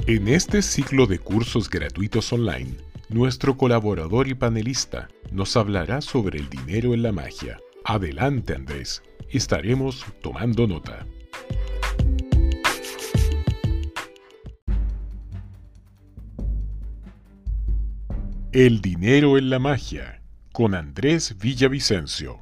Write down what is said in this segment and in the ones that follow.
En este ciclo de cursos gratuitos online, nuestro colaborador y panelista nos hablará sobre el dinero en la magia. Adelante, Andrés, estaremos tomando nota. El dinero en la magia, con Andrés Villavicencio.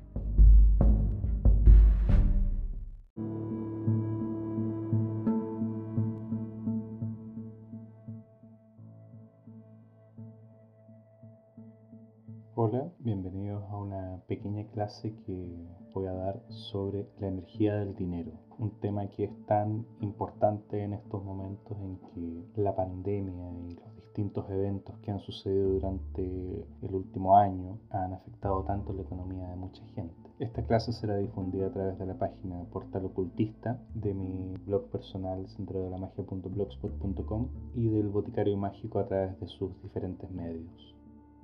Hola, bienvenidos a una pequeña clase que voy a dar sobre la energía del dinero, un tema que es tan importante en estos momentos en que la pandemia y los distintos eventos que han sucedido durante el último año han afectado tanto la economía de mucha gente. Esta clase será difundida a través de la página Portal Ocultista, de mi blog personal centrodemagia.blogspot.com y del Boticario Mágico a través de sus diferentes medios.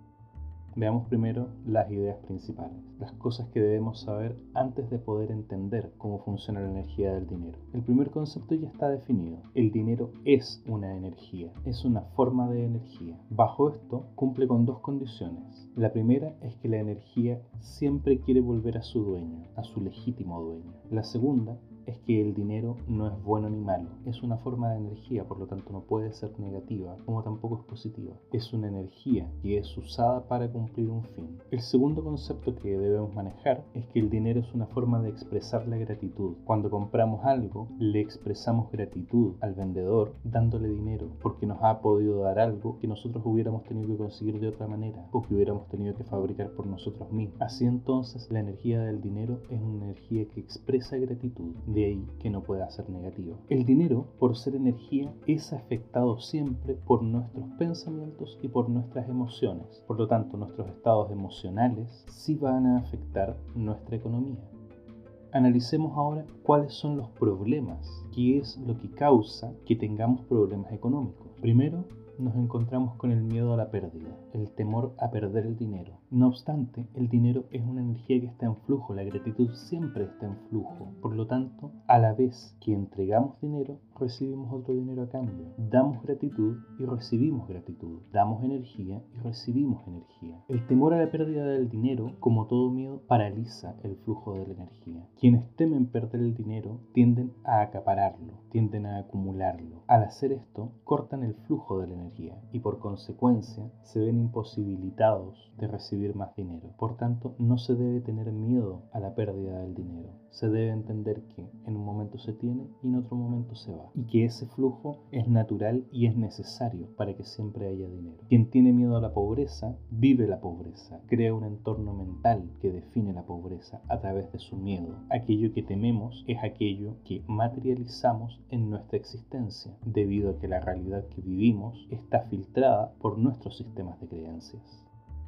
Veamos primero las ideas principales, las cosas que debemos saber antes de poder entender cómo funciona la energía del dinero. El primer concepto ya está definido. El dinero es una energía, es una forma de energía. Bajo esto cumple con dos condiciones. La primera es que la energía siempre quiere volver a su dueño, a su legítimo dueño. La segunda es que el dinero no es bueno ni malo, es una forma de energía, por lo tanto no puede ser negativa, como tampoco es positiva. Es una energía que es usada para cumplir un fin. El segundo concepto que debemos manejar es que el dinero es una forma de expresar la gratitud. Cuando compramos algo, le expresamos gratitud al vendedor dándole dinero, porque nos ha podido dar algo que nosotros hubiéramos tenido que conseguir de otra manera, o que hubiéramos tenido que fabricar por nosotros mismos. Así entonces, la energía del dinero es una energía que expresa gratitud. De ahí que no pueda ser negativo. El dinero, por ser energía, es afectado siempre por nuestros pensamientos y por nuestras emociones. Por lo tanto, nuestros estados emocionales sí van a afectar nuestra economía. Analicemos ahora cuáles son los problemas, qué es lo que causa que tengamos problemas económicos. Primero, nos encontramos con el miedo a la pérdida, el temor a perder el dinero. No obstante, el dinero es una energía que está en flujo, la gratitud siempre está en flujo. Por lo tanto, a la vez que entregamos dinero, recibimos otro dinero a cambio. Damos gratitud y recibimos gratitud. Damos energía y recibimos energía. El temor a la pérdida del dinero, como todo miedo, paraliza el flujo de la energía. Quienes temen perder el dinero tienden a acapararlo, tienden a acumularlo. Al hacer esto, cortan el flujo de la energía y por consecuencia se ven imposibilitados de recibir más dinero. Por tanto, no se debe tener miedo a la pérdida del dinero. Se debe entender que en un momento se tiene y en otro momento se va, y que ese flujo es natural y es necesario para que siempre haya dinero. Quien tiene miedo a la pobreza vive la pobreza, crea un entorno mental que define la pobreza a través de su miedo. Aquello que tememos es aquello que materializamos en nuestra existencia, debido a que la realidad que vivimos está filtrada por nuestros sistemas de creencias.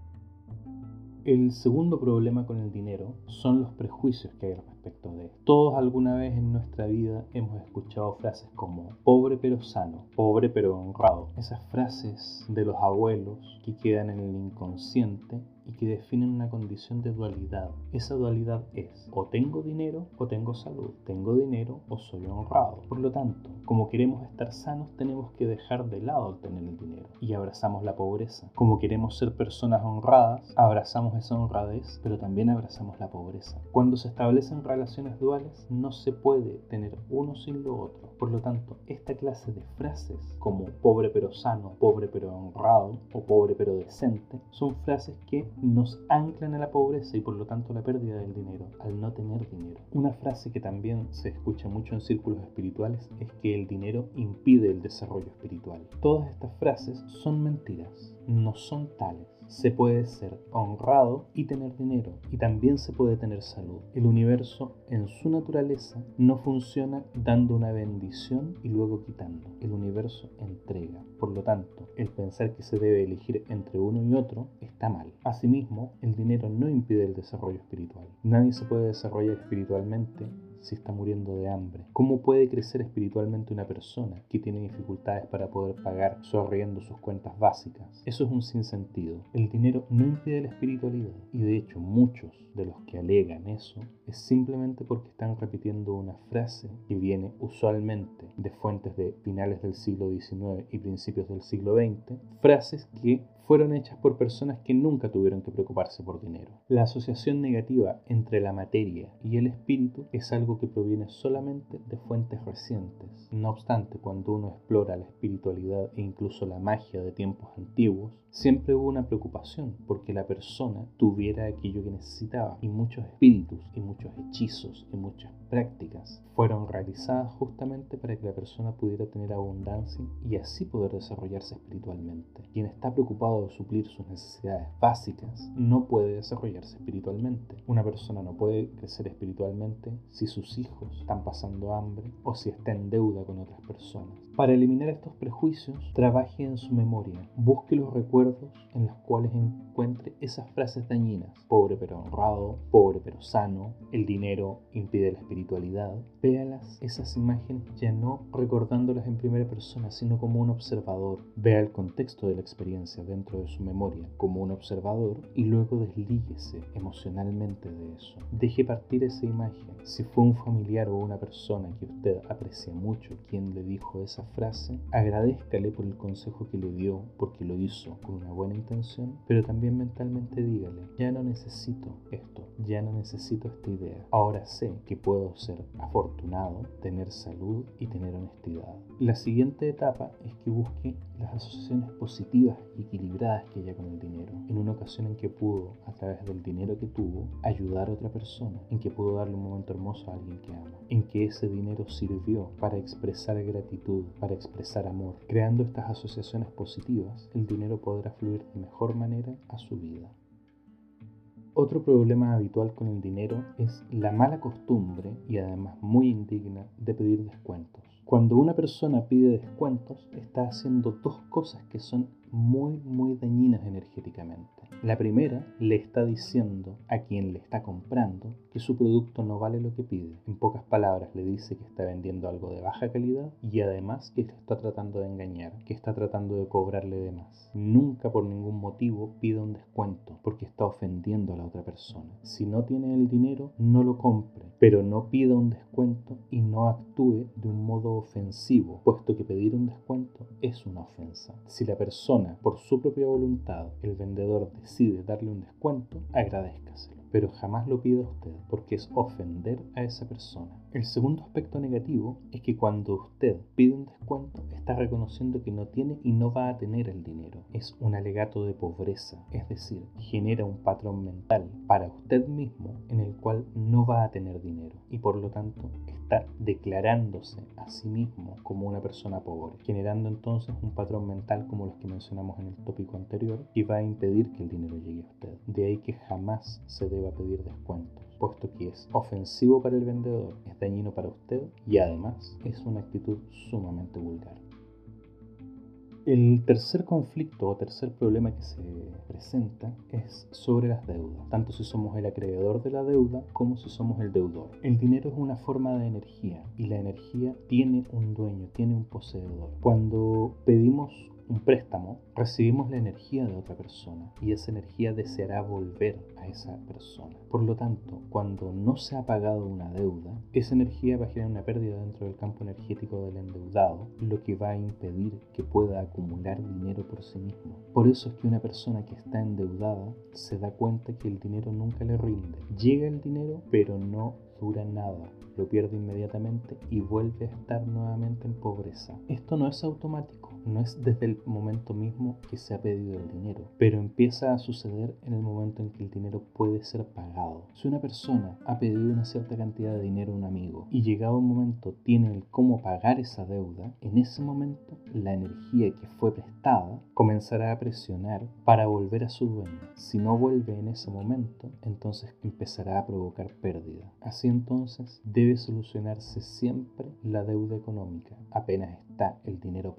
El segundo problema con el dinero son los prejuicios que hay respecto de él. Todos alguna vez en nuestra vida hemos escuchado frases como pobre pero sano, pobre pero honrado. Esas frases de los abuelos que quedan en el inconsciente y que definen una condición de dualidad. Esa dualidad es o tengo dinero o tengo salud, tengo dinero o soy honrado. Por lo tanto, como queremos estar sanos, tenemos que dejar de lado el tener el dinero y abrazamos la pobreza. Como queremos ser personas honradas, abrazamos esa honradez, pero también abrazamos la pobreza. Cuando se establecen relaciones duales, no se puede tener uno sin lo otro. Por lo tanto, esta clase de frases como pobre pero sano, pobre pero honrado o pobre pero decente son frases que nos anclan a la pobreza y por lo tanto a la pérdida del dinero, al no tener dinero. Una frase que también se escucha mucho en círculos espirituales es que el dinero impide el desarrollo espiritual. Todas estas frases son mentiras, no son tales. Se puede ser honrado y tener dinero, y también se puede tener salud. El universo en su naturaleza no funciona dando una bendición y luego quitando. El universo entrega. Por lo tanto, el pensar que se debe elegir entre uno y otro está mal. Asimismo, el dinero no impide el desarrollo espiritual. Nadie se puede desarrollar espiritualmente si está muriendo de hambre? ¿Cómo puede crecer espiritualmente una persona que tiene dificultades para poder pagar su arriendo, sus cuentas básicas? Eso es un sinsentido. El dinero no impide la espiritualidad, y de hecho muchos de los que alegan eso es simplemente porque están repitiendo una frase que viene usualmente de fuentes de finales del siglo XIX y principios del siglo XX, frases que fueron hechas por personas que nunca tuvieron que preocuparse por dinero. La asociación negativa entre la materia y el espíritu es algo que proviene solamente de fuentes recientes. No obstante, cuando uno explora la espiritualidad e incluso la magia de tiempos antiguos, siempre hubo una preocupación porque la persona tuviera aquello que necesitaba, y muchos espíritus y muchos hechizos y muchas prácticas fueron realizadas justamente para que la persona pudiera tener abundancia y así poder desarrollarse espiritualmente. Quien está preocupado de suplir sus necesidades básicas no puede desarrollarse espiritualmente. Una persona no puede crecer espiritualmente si sus hijos están pasando hambre o si está en deuda con otras personas. Para eliminar estos prejuicios, trabaje en su memoria, busque los recuerdos en los cuales encuentre esas frases dañinas: pobre pero honrado, pobre pero sano, el dinero impide la espiritualidad. Véalas, esas imágenes, ya no recordándolas en primera persona, sino como un observador. Vea el contexto de la experiencia dentro de su memoria como un observador y luego deslíguese emocionalmente de eso. Deje partir esa imagen. Si fue un familiar o una persona que usted aprecia mucho quien le dijo esa frase, agradézcale por el consejo que le dio, porque lo hizo con una buena intención, pero también mentalmente dígale: ya no necesito esto, ya no necesito esta idea. Ahora sé que puedo ser afortunado, tener salud y tener honestidad. La siguiente etapa es que busque las asociaciones positivas y equilibradas que haya con el dinero. En una ocasión en que pudo, a través del dinero que tuvo, ayudar a otra persona, en que pudo darle un momento hermoso a alguien que ama, en que ese dinero sirvió para expresar gratitud, para expresar amor. Creando estas asociaciones positivas, el dinero podrá fluir de mejor manera a su vida. Otro problema habitual con el dinero es la mala costumbre, y además muy indigna, de pedir descuentos. Cuando una persona pide descuentos, está haciendo dos cosas que son muy dañinas energéticamente. La primera, le está diciendo a quien le está comprando que su producto no vale lo que pide. En pocas palabras, le dice que está vendiendo algo de baja calidad y además que le está tratando de engañar, que está tratando de cobrarle de más. Nunca por ningún motivo pida un descuento, porque está ofendiendo a la otra persona. Si no tiene el dinero, no lo compre, pero no pida un descuento y no actúe de un modo ofensivo, puesto que pedir un descuento es una ofensa. Si la persona, por su propia voluntad, el vendedor decide darle un descuento, agradézcaselo, pero jamás lo pida usted, porque es ofender a esa persona. El segundo aspecto negativo es que cuando usted pide un descuento, está reconociendo que no tiene y no va a tener el dinero. Es un alegato de pobreza, es decir, genera un patrón mental para usted mismo en el cual no va a tener dinero y por lo tanto está declarándose a sí mismo como una persona pobre, generando entonces un patrón mental como los que mencionamos en el tópico anterior, que va a impedir que el dinero llegue a usted. De ahí que jamás se deba pedir descuentos, puesto que es ofensivo para el vendedor, es dañino para usted y además es una actitud sumamente vulgar. El tercer conflicto o tercer problema que se presenta es sobre las deudas, tanto si somos el acreedor de la deuda como si somos el deudor. El dinero es una forma de energía y la energía tiene un dueño, tiene un poseedor. Cuando pedimos un préstamo, recibimos la energía de otra persona y esa energía deseará volver a esa persona. Por lo tanto, cuando no se ha pagado una deuda, esa energía va a generar una pérdida dentro del campo energético del endeudado, lo que va a impedir que pueda acumular dinero por sí mismo. Por eso es que una persona que está endeudada se da cuenta que el dinero nunca le rinde. Llega el dinero, pero no dura nada. Lo pierde inmediatamente y vuelve a estar nuevamente en pobreza. Esto no es automático, no es desde el momento mismo que se ha pedido el dinero, pero empieza a suceder en el momento en que el dinero puede ser pagado. Si una persona ha pedido una cierta cantidad de dinero a un amigo y llegado un momento tiene el cómo pagar esa deuda, en ese momento la energía que fue prestada comenzará a presionar para volver a su dueño. Si no vuelve en ese momento, entonces empezará a provocar pérdida. Así entonces debe solucionarse siempre la deuda económica. Apenas está el dinero para pagar,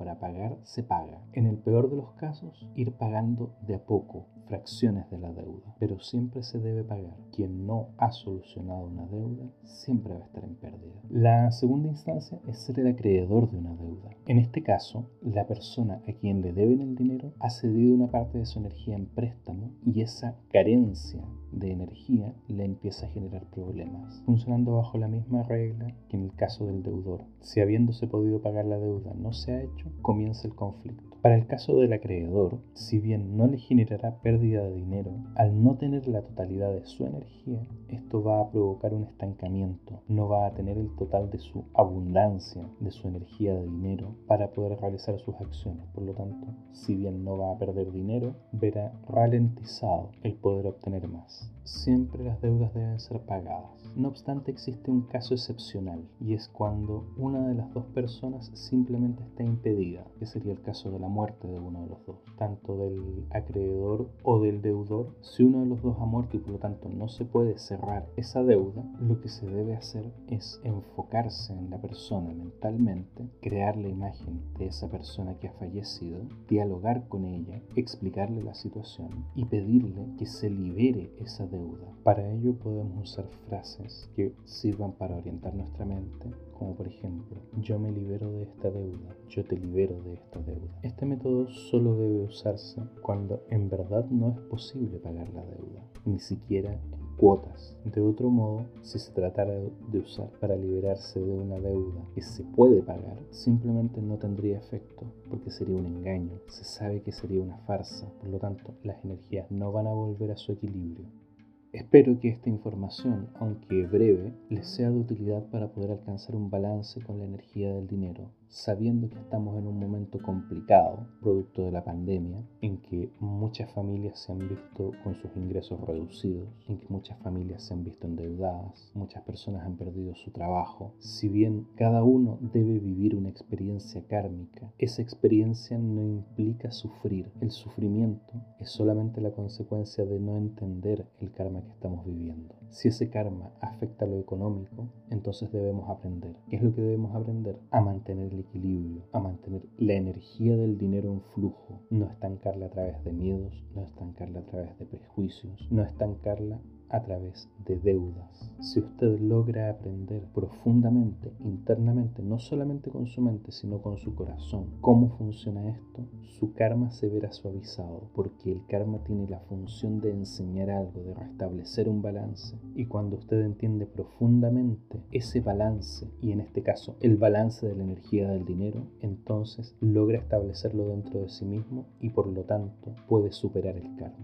pagar se paga. En el peor de los casos, ir pagando de a poco fracciones de la deuda, pero siempre se debe pagar. Quien no ha solucionado una deuda siempre va a estar en pérdida. La segunda instancia es ser el acreedor de una deuda. En este caso, la persona a quien le deben el dinero ha cedido una parte de su energía en préstamo y esa carencia de energía le empieza a generar problemas, funcionando bajo la misma regla que en el caso del deudor. Si habiéndose podido pagar la deuda no se ha hecho, comienza el conflicto. Para el caso del acreedor, si bien no le generará pérdida de dinero, al no tener la totalidad de su energía, esto va a provocar un estancamiento. No va a tener el total de su abundancia, de su energía de dinero para poder realizar sus acciones. Por lo tanto, si bien no va a perder dinero, verá ralentizado el poder obtener más. Siempre las deudas deben ser pagadas. No obstante, existe un caso excepcional y es cuando una de las dos personas simplemente está impedida, que sería el caso de la muerte de uno de los dos, tanto del acreedor o del deudor. Si uno de los dos ha muerto y por lo tanto no se puede cerrar esa deuda, lo que se debe hacer es enfocarse en la persona mentalmente, crear la imagen de esa persona que ha fallecido, dialogar con ella, explicarle la situación y pedirle que se libere esa deuda. Para ello podemos usar frases que sirvan para orientar nuestra mente, como por ejemplo: yo me libero de esta deuda, yo te libero de esta deuda. Este método solo debe usarse cuando en verdad no es posible pagar la deuda, ni siquiera en cuotas. De otro modo, si se tratara de usar para liberarse de una deuda que se puede pagar, simplemente no tendría efecto, porque sería un engaño. Se sabe que sería una farsa, por lo tanto, las energías no van a volver a su equilibrio. Espero que esta información, aunque breve, les sea de utilidad para poder alcanzar un balance con la energía del dinero, sabiendo que estamos en un momento complicado, producto de la pandemia, en que muchas familias se han visto con sus ingresos reducidos, en que muchas familias se han visto endeudadas, muchas personas han perdido su trabajo. Si bien cada uno debe vivir una experiencia kármica, esa experiencia no implica sufrir. El sufrimiento es solamente la consecuencia de no entender el karma que estamos viviendo. Si ese karma afecta lo económico, entonces debemos aprender. ¿Qué es lo que debemos aprender? A mantener el equilibrio, a mantener la energía del dinero en flujo, no estancarla a través de miedos, no estancarla a través de prejuicios, no estancarla a través de deudas. Si usted logra aprender profundamente, internamente, no solamente con su mente, sino con su corazón, cómo funciona esto, su karma se verá suavizado, porque el karma tiene la función de enseñar algo, de restablecer un balance. Y cuando usted entiende profundamente ese balance, y en este caso el balance de la energía del dinero, entonces logra establecerlo dentro de sí mismo y por lo tanto puede superar el karma.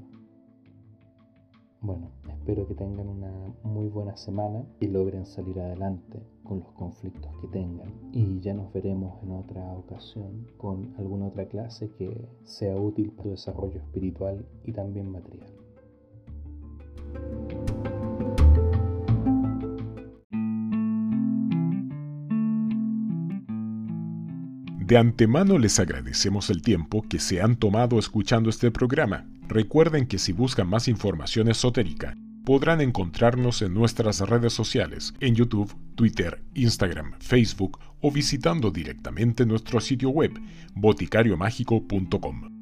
Bueno, espero que tengan una muy buena semana y logren salir adelante con los conflictos que tengan. Y ya nos veremos en otra ocasión con alguna otra clase que sea útil para su desarrollo espiritual y también material. De antemano les agradecemos el tiempo que se han tomado escuchando este programa. Recuerden que si buscan más información esotérica, podrán encontrarnos en nuestras redes sociales, en YouTube, Twitter, Instagram, Facebook o visitando directamente nuestro sitio web boticariomágico.com.